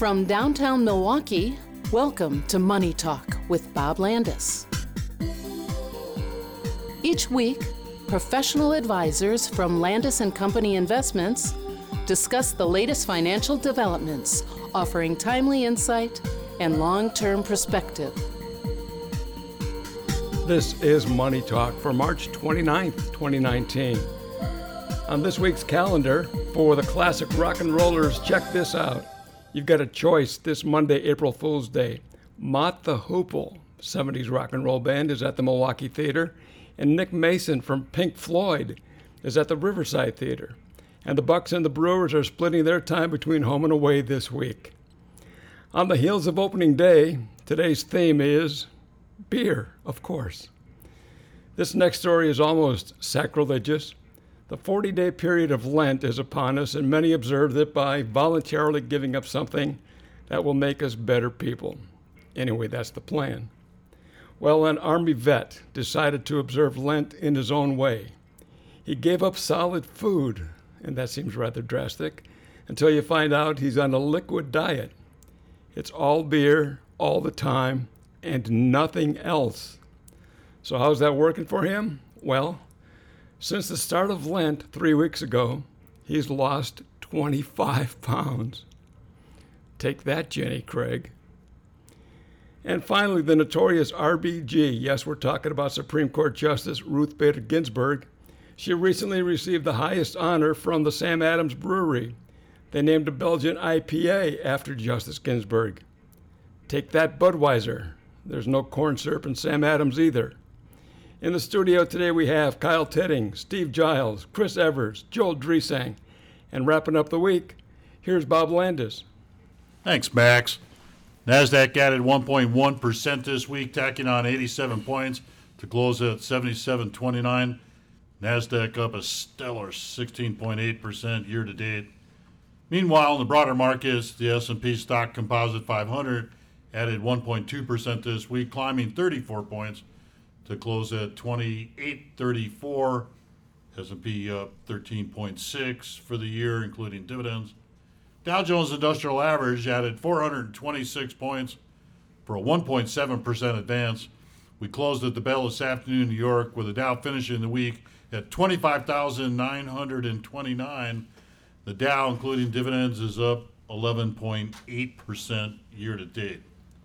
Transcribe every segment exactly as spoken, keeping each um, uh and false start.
From downtown Milwaukee, welcome to Money Talk with Bob Landis. Each week, professional advisors from Landis and Company Investments discuss the latest financial developments, offering timely insight and long-term perspective. This is Money Talk for March twenty-ninth, twenty nineteen. On this week's calendar, for the classic rock and rollers, check this out. You've got a choice this Monday, April Fool's Day. Mott the Hoople, seventies rock and roll band, is at the Milwaukee Theater, and Nick Mason from Pink Floyd is at the Riverside Theater. And the Bucks and the Brewers are splitting their time between home and away this week. On the heels of opening day, today's theme is beer, of course. This next story is almost sacrilegious. The forty-day period of Lent is upon us, and many observe that by voluntarily giving up something that will make us better people. Anyway, that's the plan. Well, an Army vet decided to observe Lent in his own way. He gave up solid food, and that seems rather drastic, until you find out he's on a liquid diet. It's all beer, all the time, and nothing else. So how's that working for him? Well, since the start of Lent three weeks ago, he's lost twenty-five pounds. Take that, Jenny Craig. And finally, the notorious R B G. Yes, we're talking about Supreme Court Justice Ruth Bader Ginsburg. She recently received the highest honor from the Sam Adams Brewery. They named a Belgian I P A after Justice Ginsburg. Take that, Budweiser. There's no corn syrup in Sam Adams either. In the studio today we have Kyle Titting, Steve Giles, Chris Evers, Joel Dresang. And wrapping up the week, here's Bob Landis. Thanks, Max. NASDAQ added one point one percent this week, tacking on eighty-seven points to close at seventy-seven twenty-nine. NASDAQ up a stellar sixteen point eight percent year to date. Meanwhile, in the broader markets, the S and P Stock Composite five hundred added one point two percent this week, climbing thirty-four points to close at twenty-eight thirty-four. S and P up thirteen point six for the year, including dividends. Dow Jones Industrial Average added four hundred twenty-six points for a one point seven percent advance. We closed at the bell this afternoon in New York with the Dow finishing the week at twenty-five thousand nine hundred twenty-nine. The Dow, including dividends, is up eleven point eight percent year to date.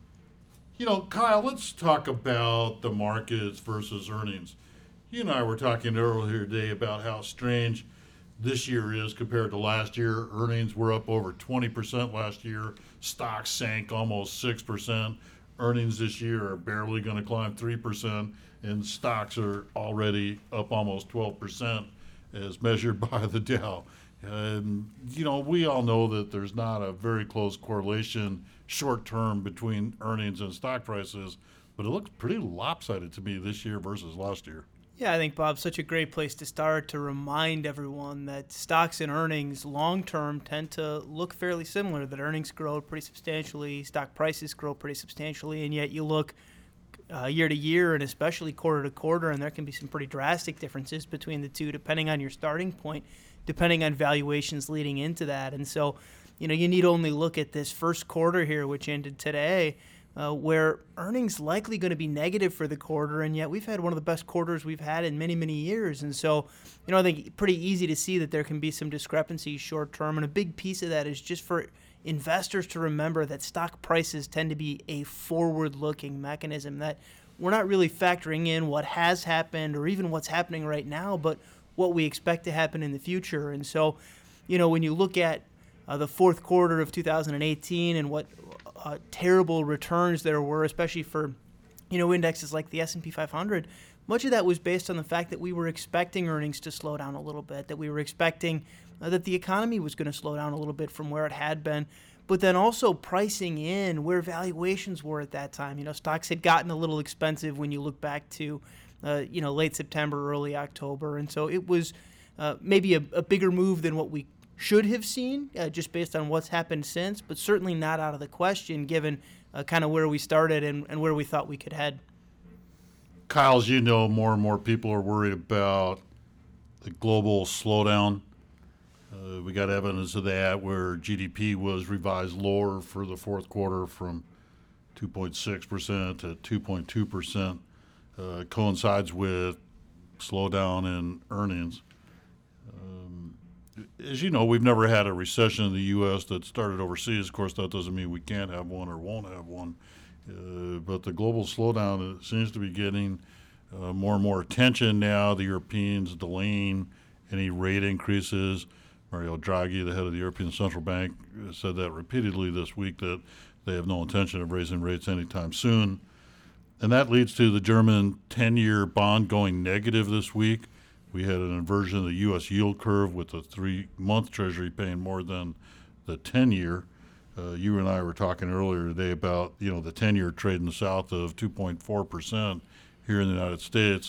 You know, Kyle, let's talk about the markets versus earnings. You and I were talking earlier today about how strange this year is compared to last year. Earnings were up over twenty percent last year. Stocks sank almost six percent. Earnings this year are barely going to climb three percent, and stocks are already up almost twelve percent as measured by the Dow. And, you know, we all know that there's not a very close correlation short term between earnings and stock prices, but it looks pretty lopsided to me this year versus last year. Yeah, I think, Bob, such a great place to start to remind everyone that stocks and earnings long-term tend to look fairly similar, that earnings grow pretty substantially, stock prices grow pretty substantially, and yet you look uh, year to year and especially quarter to quarter, and there can be some pretty drastic differences between the two depending on your starting point, depending on valuations leading into that. And so, you know, you need only look at this first quarter here, which ended today, Uh, where earnings likely going to be negative for the quarter, and yet we've had one of the best quarters we've had in many, many years. And so, you know, I think pretty easy to see that there can be some discrepancies short term, and a big piece of that is just for investors to remember that stock prices tend to be a forward-looking mechanism, that we're not really factoring in what has happened or even what's happening right now, but what we expect to happen in the future. And so, you know, when you look at uh, the fourth quarter of two thousand eighteen and what Uh, terrible returns there were, especially for, you know, indexes like the S and P five hundred. Much of that was based on the fact that we were expecting earnings to slow down a little bit, that we were expecting uh, that the economy was going to slow down a little bit from where it had been, but then also pricing in where valuations were at that time. You know, stocks had gotten a little expensive when you look back to, uh, you know, late September, early October, and so it was uh, maybe a, a bigger move than what we should have seen, uh, just based on what's happened since, but certainly not out of the question given uh, kind of where we started and, and where we thought we could head. Kyle, as you know, more and more people are worried about the global slowdown. Uh, we got evidence of that where G D P was revised lower for the fourth quarter from two point six percent to two point two percent. Uh, coincides with slowdown in earnings. Um, as you know, we've never had a recession in the U S that started overseas. Of course, that doesn't mean we can't have one or won't have one. Uh, but the global slowdown seems to be getting uh, more and more attention now. The Europeans delaying any rate increases. Mario Draghi, the head of the European Central Bank, said that repeatedly this week, that they have no intention of raising rates anytime soon. And that leads to the German ten-year bond going negative this week. We had an inversion of the U S yield curve with the three-month Treasury paying more than the ten-year. Uh, you and I were talking earlier today about, you know, the ten-year trading south of two point four percent here in the United States.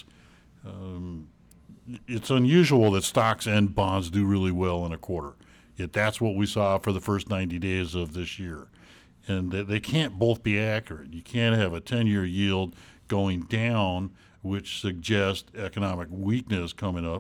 Um, it's unusual that stocks and bonds do really well in a quarter. Yet that's what we saw for the first ninety days of this year. And they, they can't both be accurate. You can't have a ten-year yield going down, which suggests economic weakness coming up,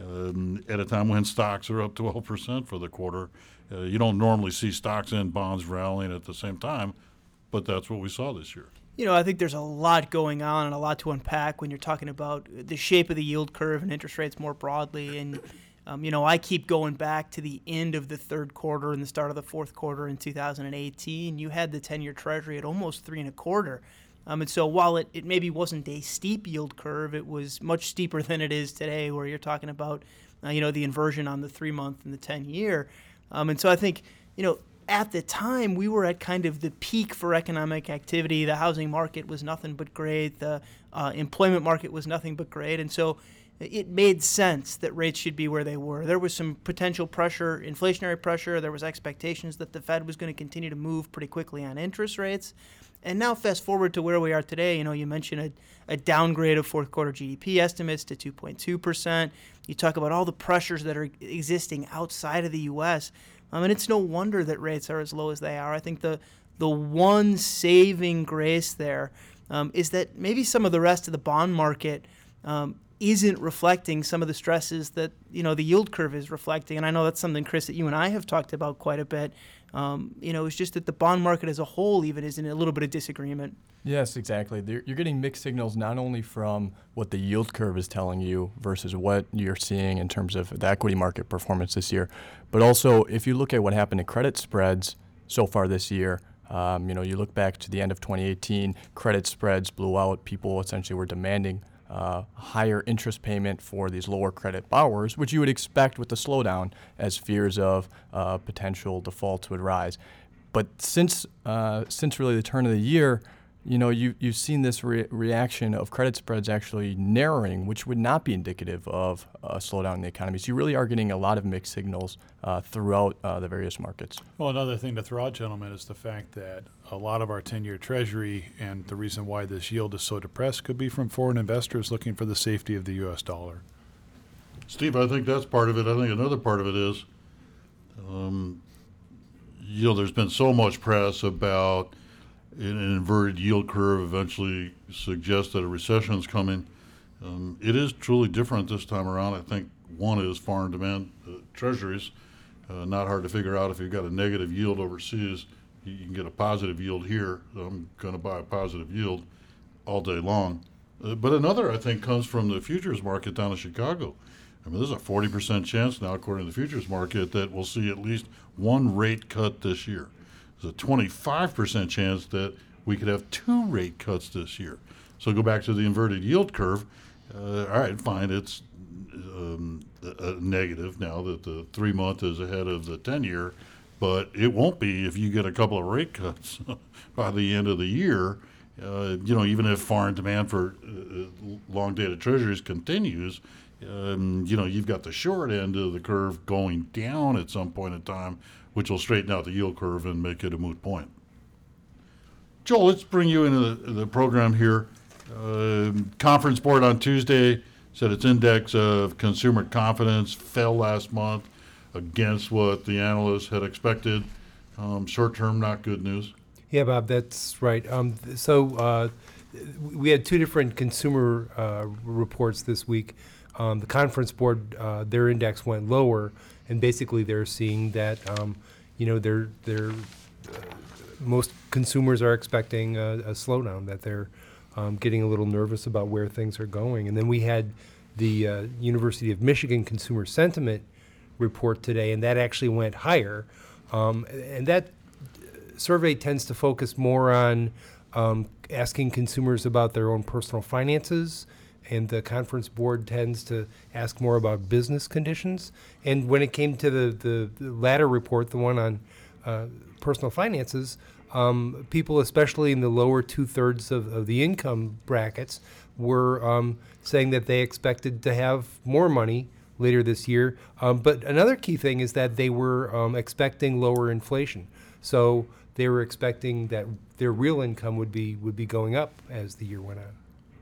um, at a time when stocks are up twelve percent for the quarter. Uh, you don't normally see stocks and bonds rallying at the same time, but that's what we saw this year. You know, I think there's a lot going on and a lot to unpack when you're talking about the shape of the yield curve and interest rates more broadly. And, um, you know, I keep going back to the end of the third quarter and the start of the fourth quarter in two thousand eighteen. You had the ten-year Treasury at almost three and a quarter. Um, and so while it, it maybe wasn't a steep yield curve, it was much steeper than it is today, where you're talking about, uh, you know, the inversion on the three-month and the ten-year. Um, and so I think, you know, at the time, we were at kind of the peak for economic activity. The housing market was nothing but great. The uh, employment market was nothing but great. And so it made sense that rates should be where they were. There was some potential pressure, inflationary pressure. There was expectations that the Fed was going to continue to move pretty quickly on interest rates. And now fast forward to where we are today. You know, you mentioned a, a downgrade of fourth quarter G D P estimates to two point two percent. You talk about all the pressures that are existing outside of the U S. I mean, it's no wonder that rates are as low as they are. I think the the one saving grace there um, is that maybe some of the rest of the bond market um, isn't reflecting some of the stresses that, you know, the yield curve is reflecting. And I know that's something, Chris, that you and I have talked about quite a bit. Um, you know, it's just that the bond market as a whole even is in a little bit of disagreement. Yes, exactly. You're getting mixed signals not only from what the yield curve is telling you versus what you're seeing in terms of the equity market performance this year, but also if you look at what happened to credit spreads so far this year. Um, you know, you look back to the end of twenty eighteen, credit spreads blew out. People essentially were demanding uh, higher interest payment for these lower credit borrowers, which you would expect with the slowdown as fears of uh, potential defaults would rise. But since uh, since really the turn of the year, you know, you, you've seen this re- reaction of credit spreads actually narrowing, which would not be indicative of a slowdown in the economy. So you really are getting a lot of mixed signals uh, throughout uh, the various markets. Well, another thing to throw out, gentlemen, is the fact that a lot of our ten-year Treasury and the reason why this yield is so depressed could be from foreign investors looking for the safety of the U S dollar. Steve, I think that's part of it. I think another part of it is, um, you know, there's been so much press about an inverted yield curve eventually suggests that a recession is coming. Um, it is truly different this time around. I think one is foreign demand uh, treasuries. Uh, not hard to figure out if you've got a negative yield overseas, you can get a positive yield here. So I'm going to buy a positive yield all day long. Uh, but another, I think, comes from the futures market down in Chicago. I mean, there's a forty percent chance now, according to the futures market, that we'll see at least one rate cut this year. There's a twenty-five percent chance that we could have two rate cuts this year. So go back to the inverted yield curve. Uh, all right, fine, it's um, a, a negative now that the three-month is ahead of the ten-year, but it won't be if you get a couple of rate cuts by the end of the year. Uh, you know, even if foreign demand for uh, long-dated treasuries continues, um, you know, you've got the short end of the curve going down at some point in time, which will straighten out the yield curve and make it a moot point. Joel, let's bring you into the, the program here. Uh, Conference Board on Tuesday said its index of consumer confidence fell last month against what the analysts had expected. Um, short-term, not good news. Yeah, Bob, that's right. Um, th- so uh, we had two different consumer uh, reports this week. Um, the Conference Board, uh, their index went lower, and basically they're seeing that, um, you know, they're they're uh, most consumers are expecting a, a slowdown, that they're um, getting a little nervous about where things are going. And then we had the uh, University of Michigan Consumer Sentiment report today, and that actually went higher. Um, and that survey tends to focus more on um, asking consumers about their own personal finances, and the conference board tends to ask more about business conditions. And when it came to the, the, the latter report, the one on uh, personal finances, um, people, especially in the lower two-thirds of, of the income brackets, were um, saying that they expected to have more money later this year. Um, but another key thing is that they were um, expecting lower inflation. So they were expecting that their real income would be would be going up as the year went on.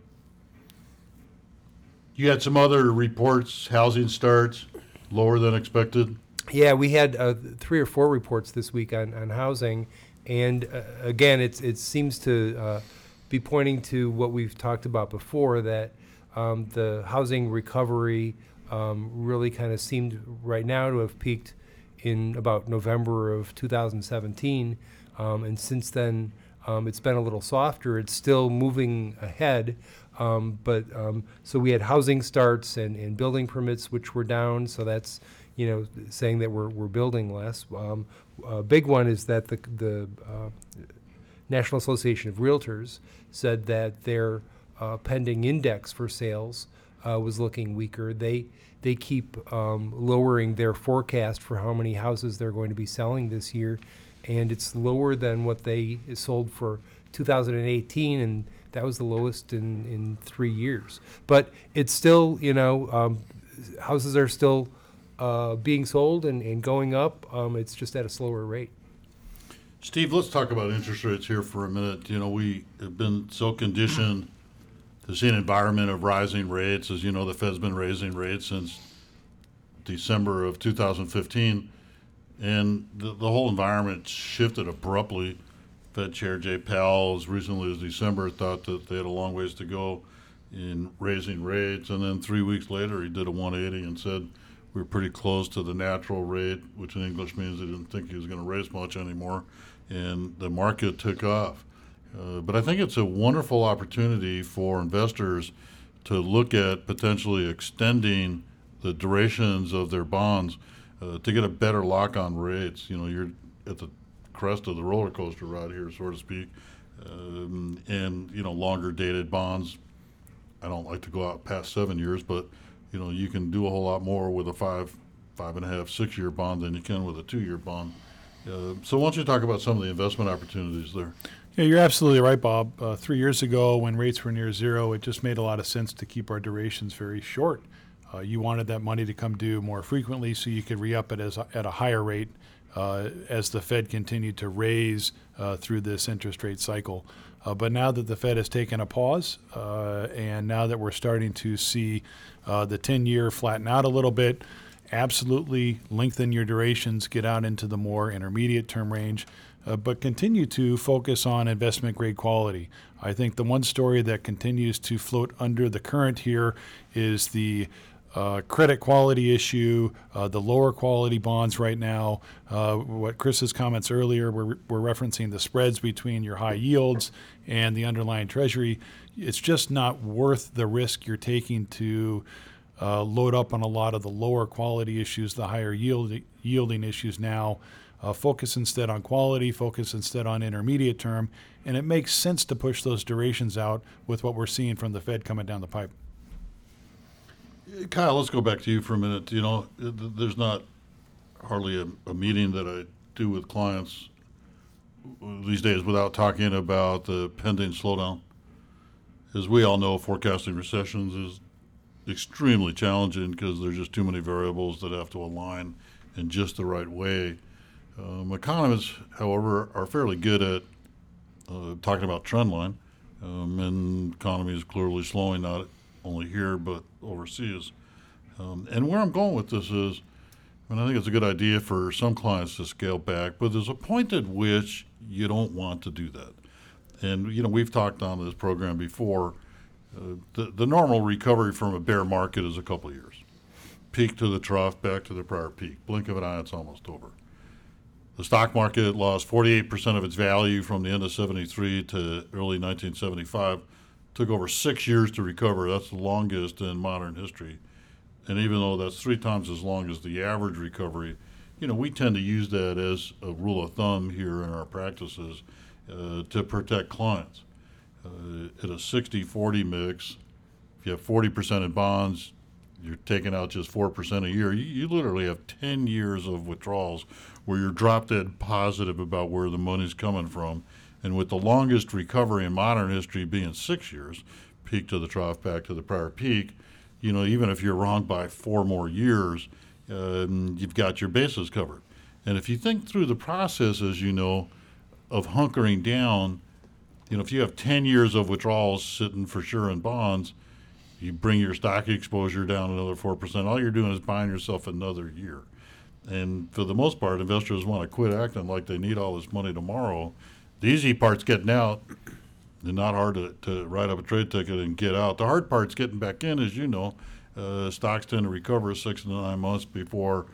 You had some other reports, housing starts, lower than expected. Yeah, we had uh, three or four reports this week on, on housing. And uh, again, it's it seems to uh, be pointing to what we've talked about before, that um, the housing recovery um, really kind of seemed right now to have peaked in about November of two thousand seventeen. Um, and since then, um, it's been a little softer. It's still moving ahead. Um, but um, so we had housing starts and, and building permits, which were down. So that's, you know, saying that we're we're building less. Um, a big one is that the the uh, National Association of Realtors said that their uh, pending index for sales uh, was looking weaker. They they keep um, lowering their forecast for how many houses they're going to be selling this year, and it's lower than what they sold for two thousand eighteen, and that was the lowest in, in three years. But it's still, you know, um, houses are still uh, being sold and, and going up. Um, it's just at a slower rate. Steve, let's talk about interest rates here for a minute. You know, we have been so conditioned to see an environment of rising rates. As you know, the Fed's been raising rates since December of two thousand fifteen, and the, the whole environment shifted abruptly. Fed Chair Jay Powell, as recently as December, thought that they had a long ways to go in raising rates, and then three weeks later he did a one eighty and said we were pretty close to the natural rate, which in English means he didn't think he was going to raise much anymore, and the market took off. Uh, but I think it's a wonderful opportunity for investors to look at potentially extending the durations of their bonds uh, to get a better lock on rates. You know, you're at the crest of the roller coaster ride here, so to speak, um, and you know, longer dated bonds. I don't like to go out past seven years, but you know, you can do a whole lot more with a five, five and a half, six year bond than you can with a two year bond. Uh, so why don't you talk about some of the investment opportunities there? Yeah, you're absolutely right, Bob. Uh, three years ago, when rates were near zero, it just made a lot of sense to keep our durations very short. Uh, you wanted that money to come due more frequently, so you could re-up it as a, at a higher rate uh, as the Fed continued to raise uh, through this interest rate cycle. Uh, but now that the Fed has taken a pause, uh, and now that we're starting to see uh, the ten-year flatten out a little bit, absolutely lengthen your durations, get out into the more intermediate term range, uh, but continue to focus on investment grade quality. I think the one story that continues to float under the current here is the uh, credit quality issue, uh, the lower quality bonds right now. Uh, what Chris's comments earlier were, were referencing the spreads between your high yields and the underlying treasury. It's just not worth the risk you're taking to Uh, load up on a lot of the lower quality issues, the higher yield, yielding issues now. Uh, focus instead on quality, focus instead on intermediate term, and it makes sense to push those durations out with what we're seeing from the Fed coming down the pipe. Kyle, let's go back to you for a minute. You know, there's not hardly a, a meeting that I do with clients these days without talking about the pending slowdown. As we all know, forecasting recessions is extremely challenging because there's just too many variables that have to align in just the right way. Um, economists, however, are fairly good at uh, talking about trend line, um, and economy is clearly slowing, not only here but overseas. Um, and where I'm going with this is, I mean, I think it's a good idea for some clients to scale back, but there's a point at which you don't want to do that. And you know, we've talked on this program before. Uh, the, the normal recovery from a bear market is a couple of years. peak to the trough, back to the prior peak. Blink of an eye, it's almost over. The stock market lost forty-eight percent of its value from the end of seventy-three to early nineteen seventy-five. Took over six years to recover. That's the longest in modern history. And even though that's three times as long as the average recovery, you know, we tend to use that as a rule of thumb here in our practices uh, to protect clients. Uh, at a sixty forty mix, if you have forty percent in bonds, you're taking out just four percent a year. You, you literally have ten years of withdrawals where you're drop dead positive about where the money's coming from. And with the longest recovery in modern history being six years, peak to the trough, back to the prior peak, you know, even if you're wrong by four more years, um, you've got your bases covered. And if you think through the process, as you know, of hunkering down, you know, if you have ten years of withdrawals sitting for sure in bonds, you bring your stock exposure down another four percent, all you're doing is buying yourself another year. And for the most part, investors want to quit acting like they need all this money tomorrow. The easy part's getting out. It's not hard to, to write up a trade ticket and get out. The hard part's getting back in, as you know. Uh, stocks tend to recover six to nine months before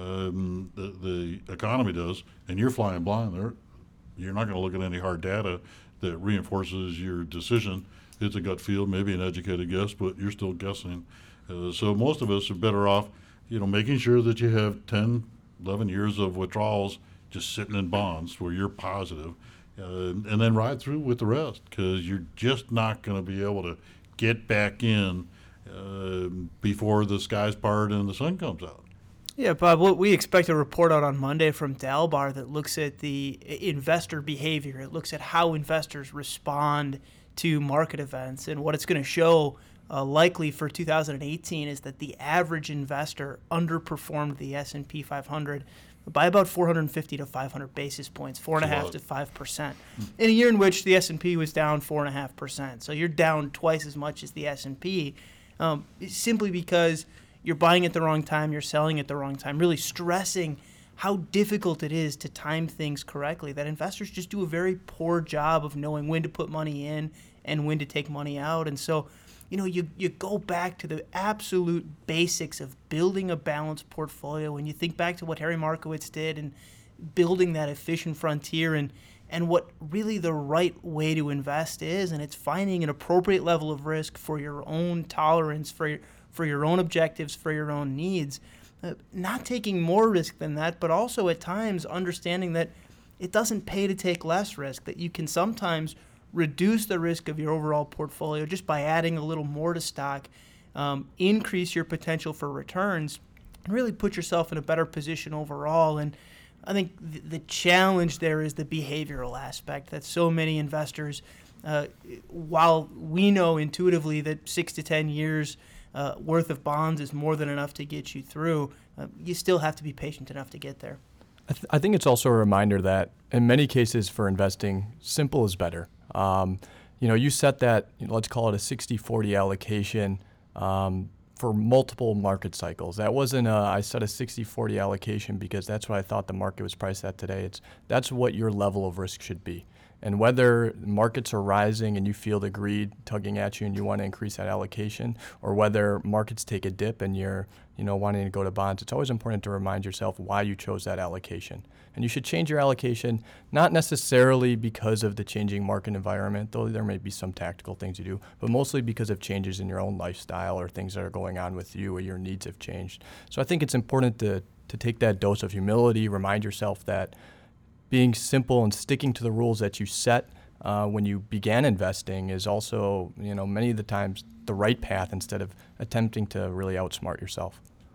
um, the, the economy does, and you're flying blind there. You're not going to look at any hard data that reinforces your decision. It's a gut feel, maybe an educated guess, but you're still guessing. Uh, so most of us are better off, you know, making sure that you have ten, eleven years of withdrawals just sitting in bonds where you're positive, uh, and then ride through with the rest, because you're just not going to be able to get back in uh, before the sky's part and the sun comes out. Yeah, Bob, what we expect a report out on Monday from Dalbar that looks at the investor behavior. It looks at how investors respond to market events, and what it's going to show uh, likely for two thousand eighteen is that the average investor underperformed the S and P five hundred by about four hundred fifty to five hundred basis points, four and a half to five percent, in a year in which the S and P was down four and a half percent. So you're down twice as much as the S and P, um, simply because you're buying at the wrong time, you're selling at the wrong time, really stressing how difficult it is to time things correctly, that investors just do a very poor job of knowing when to put money in and when to take money out. And so, you know, you, you go back to the absolute basics of building a balanced portfolio, and you think back to what Harry Markowitz did and building that efficient frontier, and, and what really the right way to invest is, and it's finding an appropriate level of risk for your own tolerance, for your, for your own objectives, for your own needs. Uh, not taking more risk than that, but also at times understanding that it doesn't pay to take less risk, that you can sometimes reduce the risk of your overall portfolio just by adding a little more to stock, um, increase your potential for returns, and really put yourself in a better position overall. And I think th- the challenge there is the behavioral aspect, that so many investors, uh, while we know intuitively that six to ten years Uh, worth of bonds is more than enough to get you through, uh, you still have to be patient enough to get there. I, th- I think it's also a reminder that in many cases for investing, simple is better. Um, you know, you set that, you know, let's call it a sixty forty allocation um, for multiple market cycles. That wasn't a, I set a sixty forty allocation because that's what I thought the market was priced at today. It's that's what your level of risk should be. And whether markets are rising and you feel the greed tugging at you and you want to increase that allocation, or whether markets take a dip and you're, you know, wanting to go to bonds, it's always important to remind yourself why you chose that allocation. And you should change your allocation, not necessarily because of the changing market environment, though there may be some tactical things you do, but mostly because of changes in your own lifestyle or things that are going on with you or your needs have changed. So I think it's important to, to take that dose of humility, remind yourself that being simple and sticking to the rules that you set uh, when you began investing is also, you know, many of the times the right path instead of attempting to really outsmart yourself.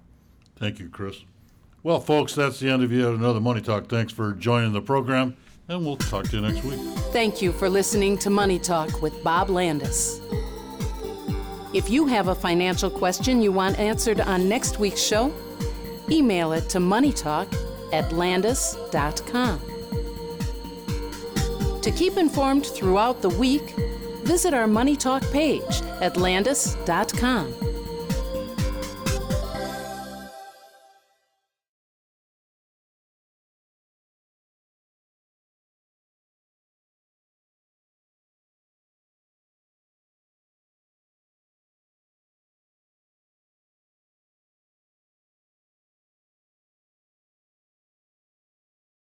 Thank you, Chris. Well, folks, that's the end of yet another Money Talk. Thanks for joining the program, and we'll talk to you next week. Thank you for listening to Money Talk with Bob Landis. If you have a financial question you want answered on next week's show, email it to moneytalk at landis dot com. To keep informed throughout the week, visit our Money Talk page at landis dot com.